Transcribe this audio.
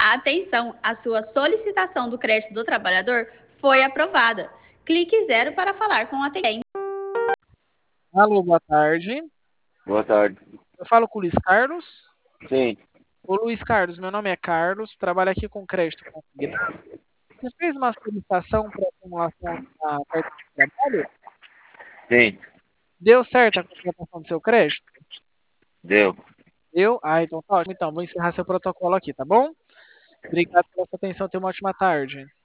Atenção, a sua solicitação do crédito do trabalhador foi aprovada. Clique 0 para falar com o atendente. Alô, boa tarde. Boa tarde. Eu falo com o Luiz Carlos. Sim, Ô Luiz Carlos, meu nome é Carlos, trabalho aqui com crédito consignado. Você fez uma solicitação para acumulação da carteira de trabalho? sim, Deu certo a contratação do seu crédito? deu. Deu? Ah, então tá ótimo. Então, vou encerrar seu protocolo aqui, tá bom? Obrigado pela sua atenção, tenha uma ótima tarde.